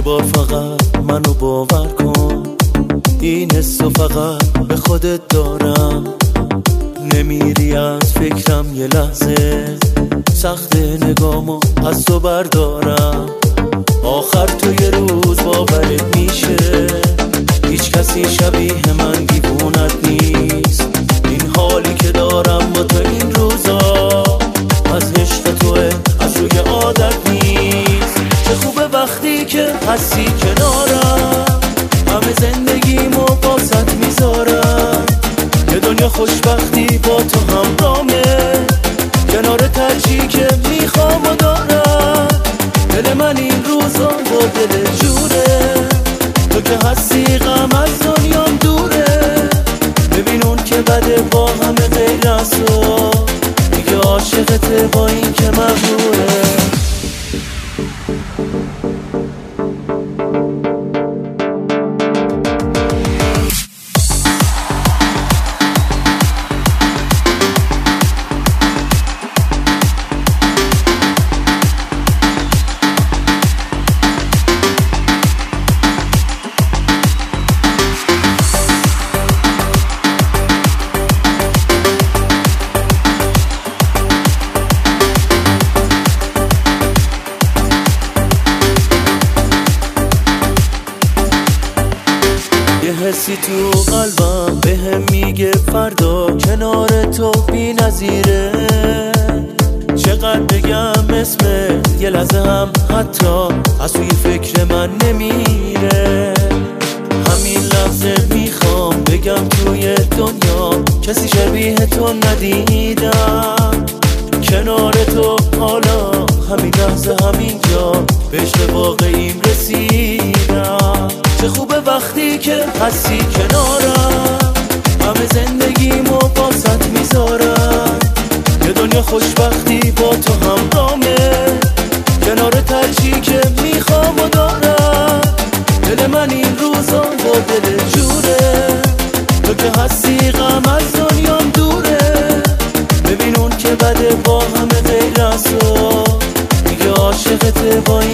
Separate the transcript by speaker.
Speaker 1: بار فقط منو باور کن، این حسو فقط به خودت دارم. نمیری از فکرم یه لحظه، سخت نگامو از تو بردارم. آخر تو یه روز باورت میشه، هیچ کسی شبیه من دیوونت نیست. این حالی که دارم با تو این روزا از عشق توه، از روی عادت نیست. چه خوبه وقتی که هستی کنارم، همه زندگیمو باست میذارم. یه دنیا خوشبختی با تو همرامه، کنار ترجی که میخوام و دارم. دل من این روزا با دل جوره، تو که هستی غم از دنیام دوره. ببین اون که بده با همه غیر از تو، دیگه عاشقته با این که مغروره. حسی تو قلبم بهم میگه فردا کنار تو بی نظیره. چقدر بگم اسمت یه لحظه هم حتی از توی فکر من نمیره. همین لحظه میخوام بگم توی دنیا کسی شبیه تو ندیدم. کنار تو حالا همین لحظه همینجا به عشق واقعیم رسیدم. چه خوبه وقتی که هستی کنارم، همه زندگیمو باست میذارم. یه دنیا خوشبختی با تو همرامه، کنار ترجی که میخوام و دارم. دل من این روزا با دل جوره، تو که هستی غم از دنیام دوره. ببین اون که بده با همه غیر از تو، دیگه عاشقته با